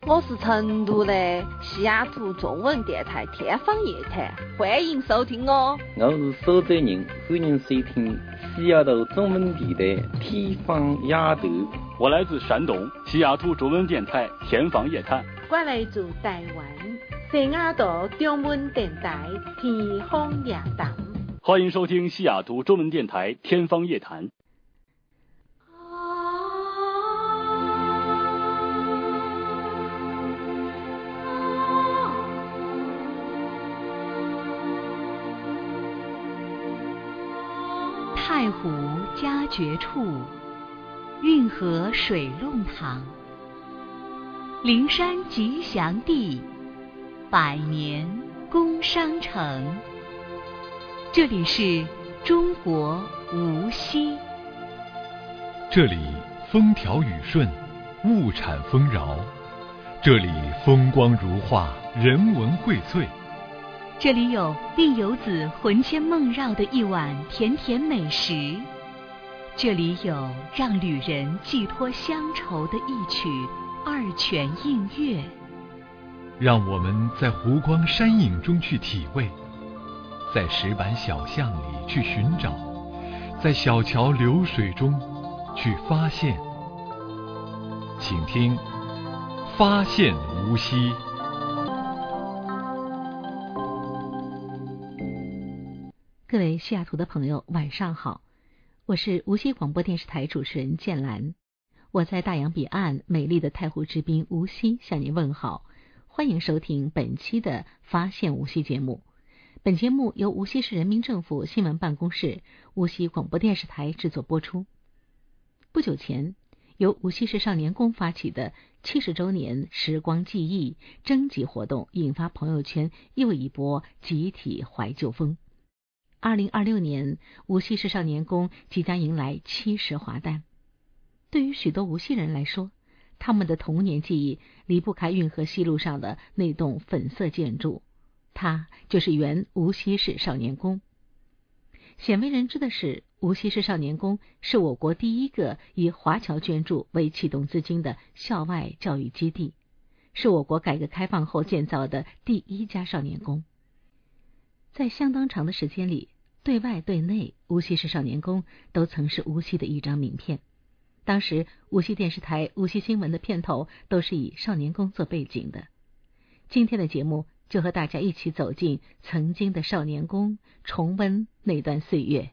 我是成都的西雅图中文电台天方夜谭，欢迎收听哦。 我是苏州人，欢迎收听西雅图中文电台天方夜谭。 我来自山东西雅图中文电台天方夜谭。 我来自台湾西雅图中文电台天方夜谭。 欢迎收听西雅图中文电台天方夜谭。 太湖佳绝处，运河水弄堂，灵山吉祥地，百年工商城。这里是中国无锡。 这里风调雨顺，物产丰饶。这里风光如画，人文荟萃。 这里有令游子魂牵梦绕的一碗甜甜美食，这里有让旅人寄托乡愁的一曲二泉映月。 让我们在湖光山影中去体味，在石板小巷里去寻找，在小桥流水中去发现。请听《发现无锡》。 各位西雅图的朋友，晚上好，我是无锡广播电视台主持人建兰，我在大洋彼岸美丽的太湖之滨无锡向您问好，欢迎收听本期的发现无锡节目。本节目由无锡市人民政府新闻办公室、无锡广播电视台制作播出。不久前，由无锡市少年宫发起的70周年时光记忆征集活动引发朋友圈又一波集体怀旧风。2026年，无锡市少年宫即将迎来70华诞。对于许多无锡人来说，他们的童年记忆离不开运河西路上的那栋粉色建筑，它就是原无锡市少年宫。鲜为人知的是，无锡市少年宫是我国第一个以华侨捐助为启动资金的校外教育基地，是我国改革开放后建造的第一家少年宫。在相当长的时间里，对外对内，无锡市少年宫都曾是无锡的一张名片。当时无锡电视台、无锡新闻的片头都是以少年宫做背景的。今天的节目就和大家一起走进曾经的少年宫，重温那段岁月。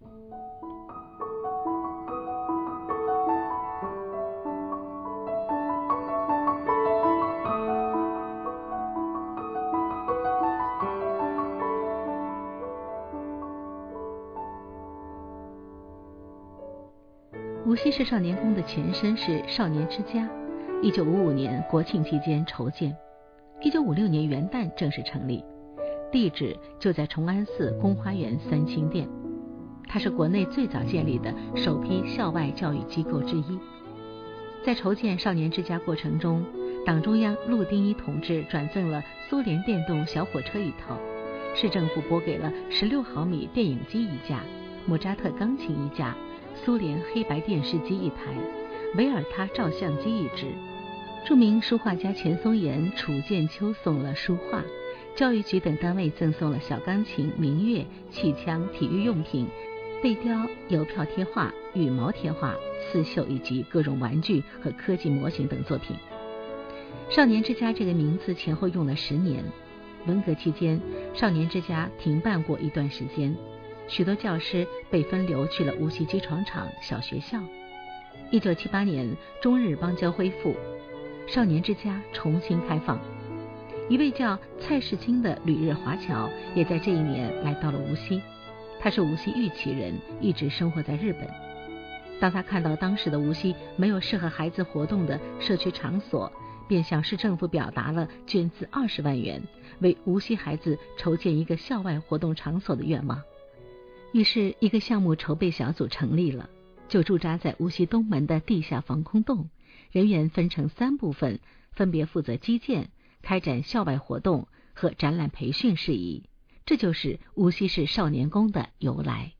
无锡市少年宫的前身是少年之家，1955年国庆期间筹建，1956年元旦正式成立，地址就在崇安寺宫花园三清殿。它是国内最早建立的首批校外教育机构之一。在筹建少年之家过程中，党中央陆丁一同志转赠了苏联电动小火车一套，市政府拨给了16毫米电影机一架，莫扎特钢琴一架，苏联黑白电视机一台，维尔他照相机一只。著名书画家钱松岩、楚建秋送了书画，教育局等单位赠送了小钢琴、民乐、气枪、体育用品、背雕、邮票贴画、羽毛贴画、刺绣以及各种玩具和科技模型等作品。少年之家这个名字前后用了10年，文革期间，少年之家停办过一段时间，许多教师被分流去了无锡机床厂小学校。1978年，中日邦交恢复，少年之家重新开放。一位叫蔡世清的旅日华侨也在这一年来到了无锡，他是无锡玉岐人，一直生活在日本。当他看到当时的无锡没有适合孩子活动的社区场所，便向市政府表达了捐资20万元，为无锡孩子筹建一个校外活动场所的愿望。于是一个项目筹备小组成立了，就驻扎在无锡东门的地下防空洞，人员分成3部分，分别负责基建、开展校外活动和展览培训事宜。这就是无锡市少年宫的由来。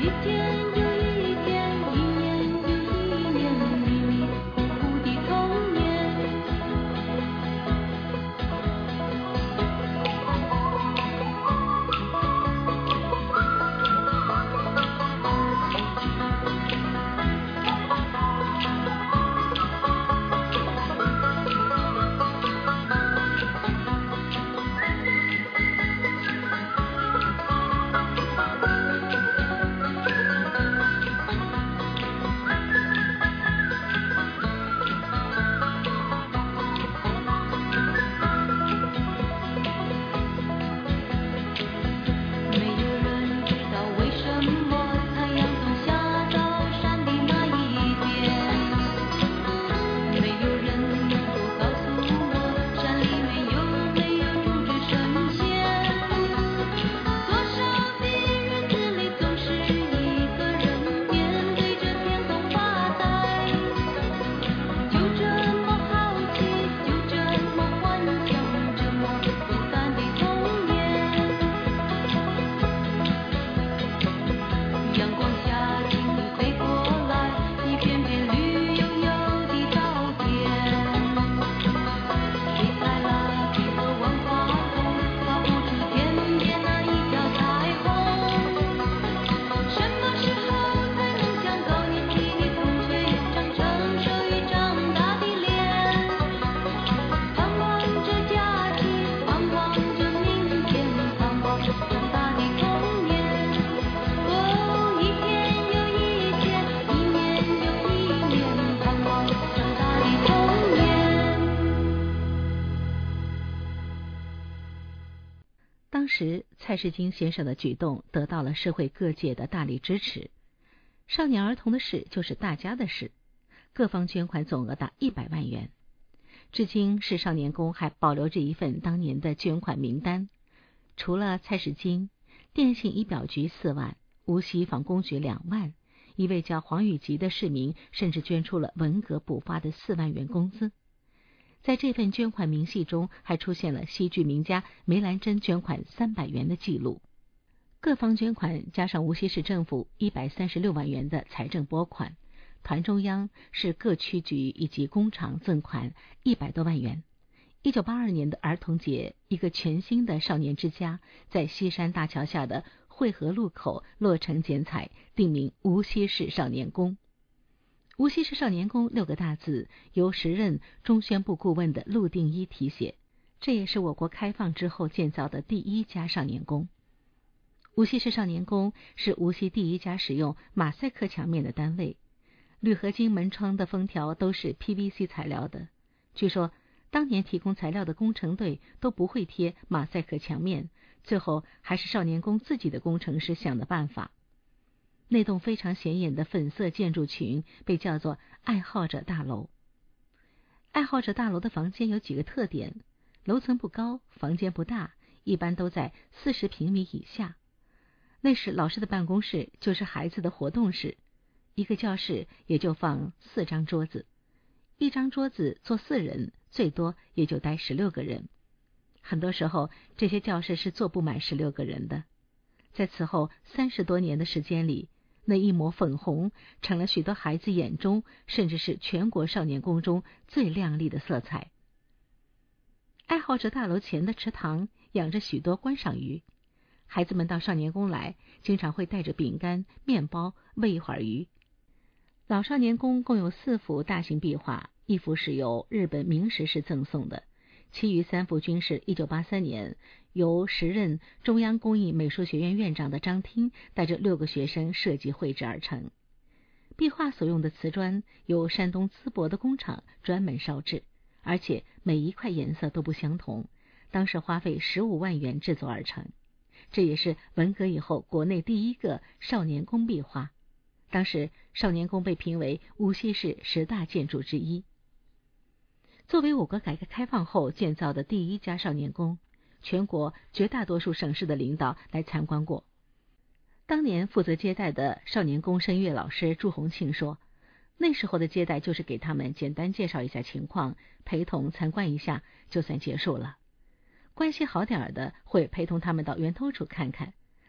当时蔡世金先生的举动得到了社会各界的大力支持，少年儿童的事就是大家的事，各方捐款总额达100万元。至今市少年宫还保留着一份当年的捐款名单，除了蔡世金，电信仪表局4万，无锡纺工局2万，一位叫黄宇吉的市民甚至捐出了文革补发的4万元工资。在这份捐款明细中还出现了戏剧名家梅兰珍捐款300元的记录。各方捐款加上无锡市政府136万元的财政拨款，团中央是各区局以及工厂赠款100多万元。1982年的儿童节，一个全新的少年之家在西山大桥下的汇合路口落成剪彩，定名无锡市少年宫。无锡市少年宫6个大字由时任中宣部顾问的陆定一题写，这也是我国开放之后建造的第一家少年宫。无锡市少年宫是无锡第一家使用马赛克墙面的单位，铝合金门窗的封条都是 PVC 材料的。据说当年提供材料的工程队都不会贴马赛克墙面，最后还是少年宫自己的工程师想的办法。那栋非常显眼的粉色建筑群被叫做爱好者大楼。爱好者大楼的房间有几个特点：楼层不高，房间不大，一般都在40平米以下。那时老师的办公室就是孩子的活动室，一个教室也就放4张桌子，一张桌子坐4人，最多也就待16个人。很多时候这些教室是坐不满16个人的。在此后30多年的时间里，那一抹粉红成了许多孩子眼中，甚至是全国少年宫中最亮丽的色彩。爱好者大楼前的池塘养着许多观赏鱼，孩子们到少年宫来，经常会带着饼干、面包喂一会儿鱼。老少年宫共有4幅大型壁画，一幅是由日本明石市赠送的，其余3幅均是1983年由时任中央工艺美术学院院长的张汀带着6个学生设计绘制而成。壁画所用的瓷砖由山东淄博的工厂专门烧制，而且每一块颜色都不相同，当时花费15万元制作而成。这也是文革以后国内第一个少年宫壁画。当时少年宫被评为无锡市10大建筑之一。作为我国改革开放后建造的第一家少年宫，全国绝大多数省市的领导来参观过。当年负责接待的少年宫声乐老师朱洪庆说，那时候的接待就是给他们简单介绍一下情况，陪同参观一下就算结束了。关系好点的会陪同他们到源头处看看。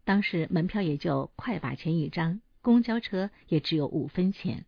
当时门票也就快把钱一张，公交车也只有5分钱。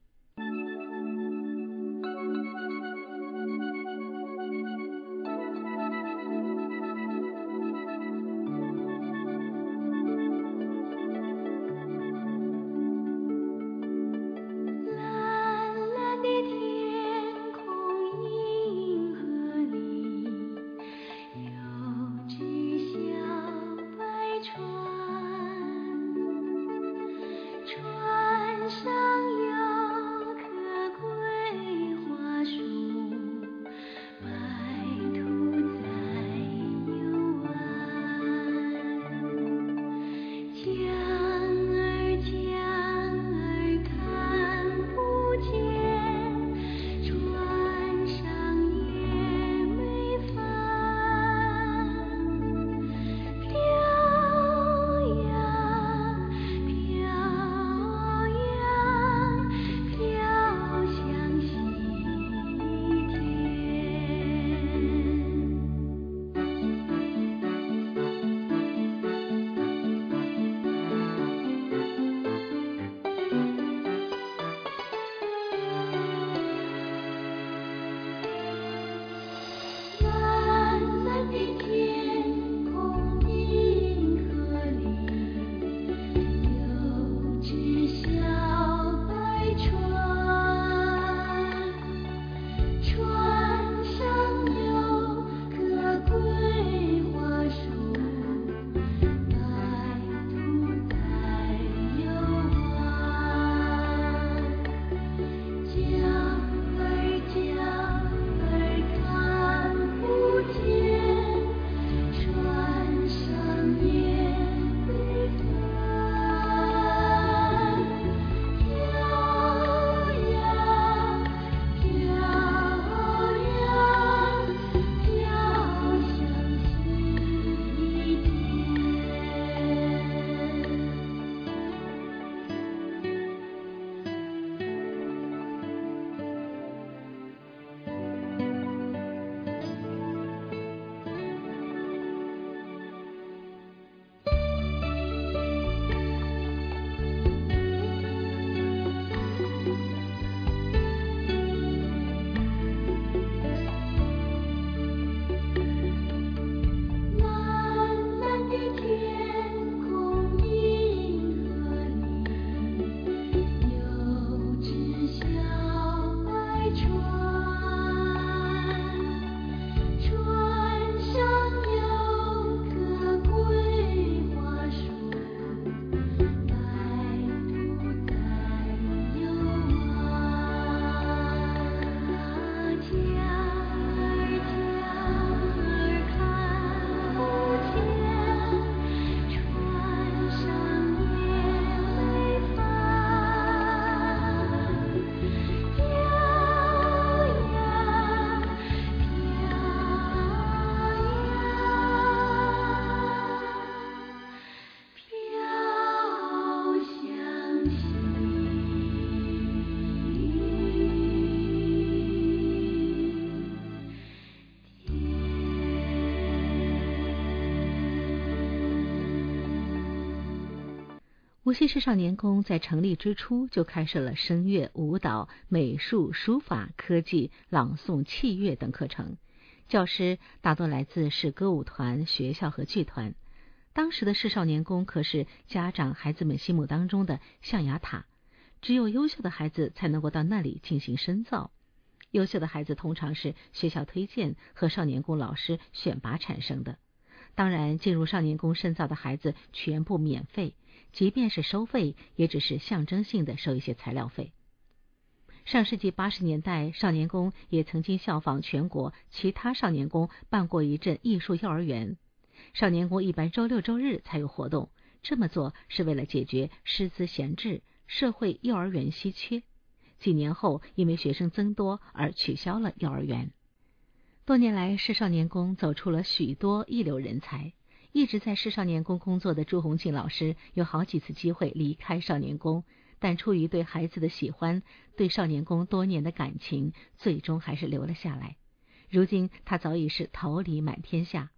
无锡市少年宫在成立之初就开设了声乐、舞蹈、美术、书法、科技、朗诵、器乐等课程，教师大多来自市歌舞团、学校和剧团。当时的市少年宫可是家长孩子们心目当中的象牙塔，只有优秀的孩子才能够到那里进行深造。优秀的孩子通常是学校推荐和少年宫老师选拔产生的。当然，进入少年宫深造的孩子全部免费，即便是收费，也只是象征性的收一些材料费。上世纪80年代，少年宫也曾经效仿全国其他少年宫办过一阵艺术幼儿园。少年宫一般周六周日才有活动，这么做是为了解决师资闲置、社会幼儿园稀缺。几年后，因为学生增多而取消了幼儿园。多年来，市少年宫走出了许多一流人才。一直在市少年宫工作的朱红庆老师有好几次机会离开少年宫，但出于对孩子的喜欢，对少年宫多年的感情，最终还是留了下来。如今他早已是桃李满天下。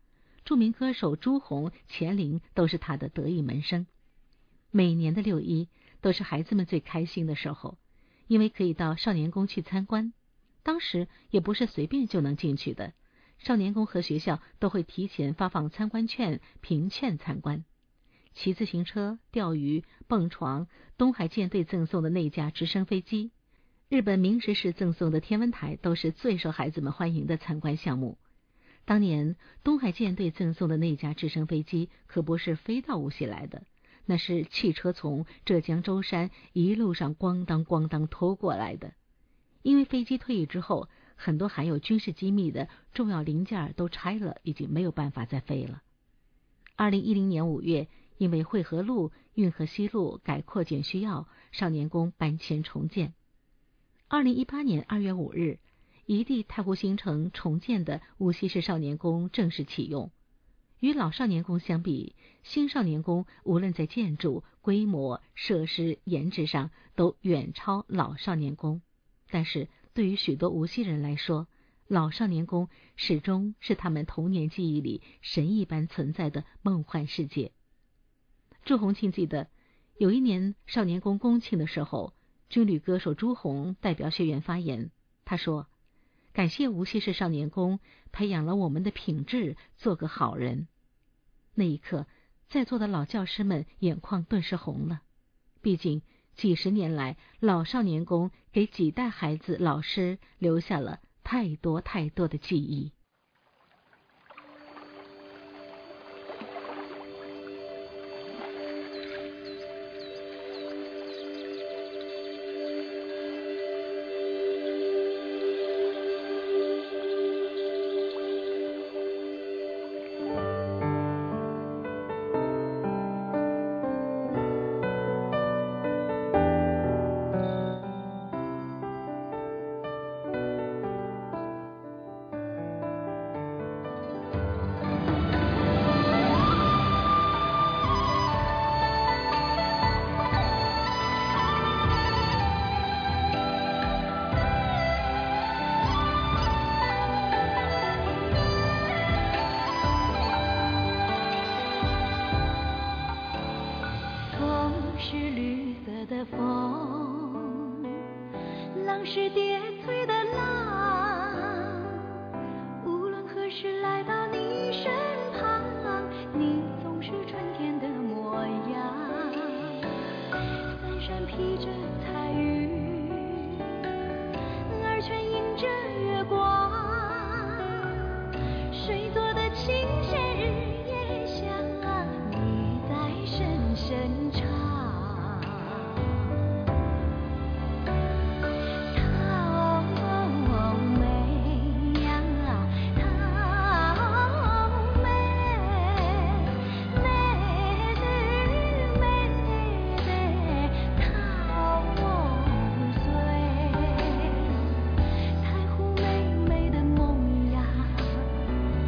著名歌手朱红、钱琳都是他的得意门生。每年的6·1都是孩子们最开心的时候，因为可以到少年宫去参观。当时也不是随便就能进去的，少年宫和学校都会提前发放参观券，凭券参观。骑自行车、钓鱼、蹦床，东海舰队赠送的那架直升飞机，日本明石市赠送的天文台，都是最受孩子们欢迎的参观项目。当年东海舰队赠送的那架直升飞机可不是飞到无锡来的，那是汽车从浙江舟山一路上咣当咣当拖过来的。因为飞机退役之后，很多含有军事机密的重要零件都拆了，已经没有办法再飞了。2010年5月，因为汇合路、运河西路改扩建需要，少年宫搬迁重建。2018年2月5日，一地太湖新城重建的无锡市少年宫正式启用。与老少年宫相比，新少年宫无论在建筑、规模、设施、颜值上都远超老少年宫。但是对于许多无锡人来说，老少年宫始终是他们童年记忆里神一般存在的梦幻世界。朱红庆记得，有一年少年宫公庆的时候，军旅歌手朱红代表学员发言，他说：感谢无锡市少年宫培养了我们的品质，做个好人。那一刻，在座的老教师们眼眶顿时红了，毕竟几十年来，老少年宫给几代孩子、老师留下了太多太多的记忆。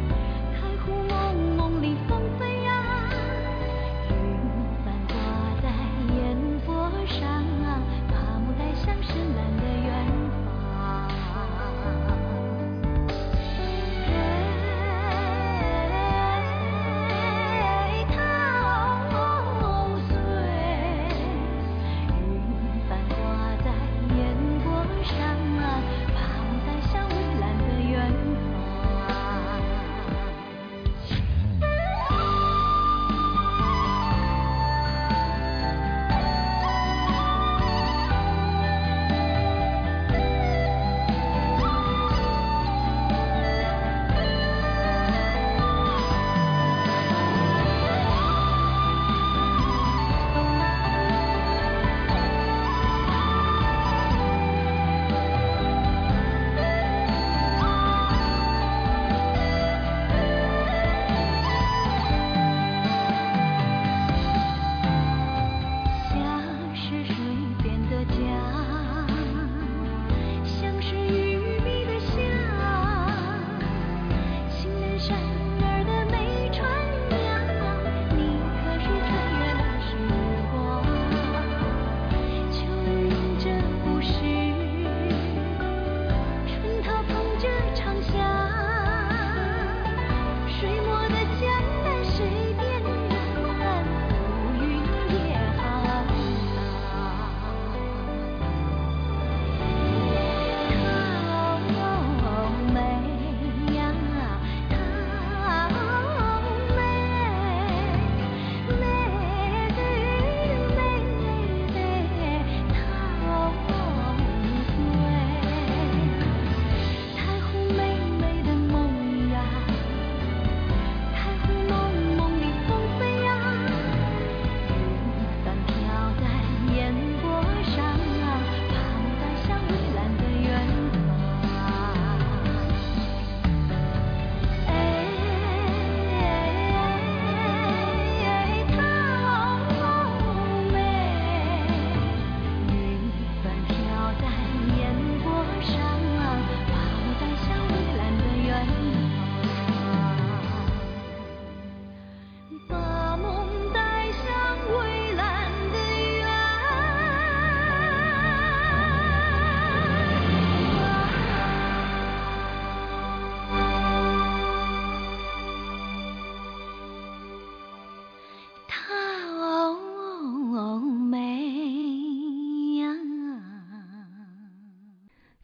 云帆挂在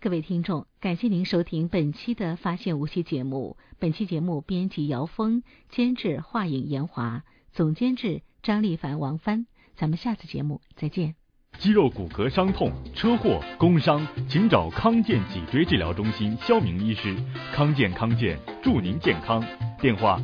各位听众，感谢您收听本期的发现无锡节目。本期节目编辑姚峰，监制华影严华，总监制张丽凡、王帆。咱们下次节目再见。 肌肉骨骼伤痛、车祸、工伤，请找康健脊椎治疗中心肖明医师。康健祝您健康。电话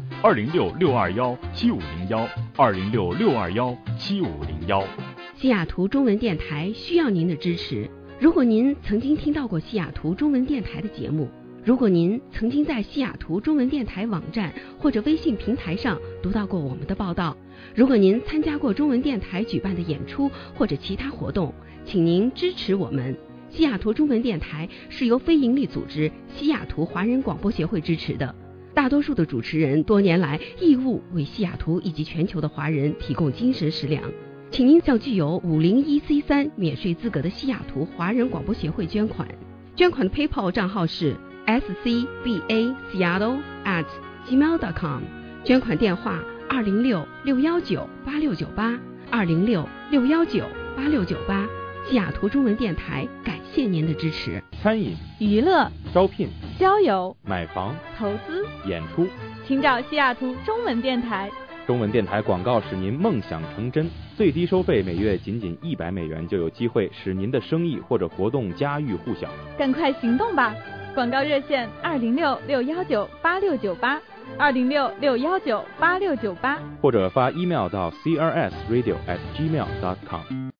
206-621-7501，206-621-7501。 西雅图中文电台需要您的支持。如果您曾经听到过西雅图中文电台的节目，如果您曾经在西雅图中文电台网站或者微信平台上读到过我们的报道，如果您参加过中文电台举办的演出或者其他活动，请您支持我们。西雅图中文电台是由非营利组织西雅图华人广播协会支持的，大多数的主持人多年来义务为西雅图以及全球的华人提供精神食粮。请您向具有501C3免税资格的西雅图华人广播协会捐款。捐款的 PayPal 账号是 scbaseattle@gmail.com， 捐款电话206-619-8698 206-619-8698。西雅图中文电台感谢您的支持。 餐饮、 娱乐、 招聘、 交友、 买房、 投资、 演出， 请找西雅图中文电台。 中文电台广告使您梦想成真，最低收费每月仅$100就有机会使您的生意或者活动家喻户晓。 赶快行动吧！广告热线206-619-8698 206-619-8698， 或者发 email 到 crsradio@gmail.com。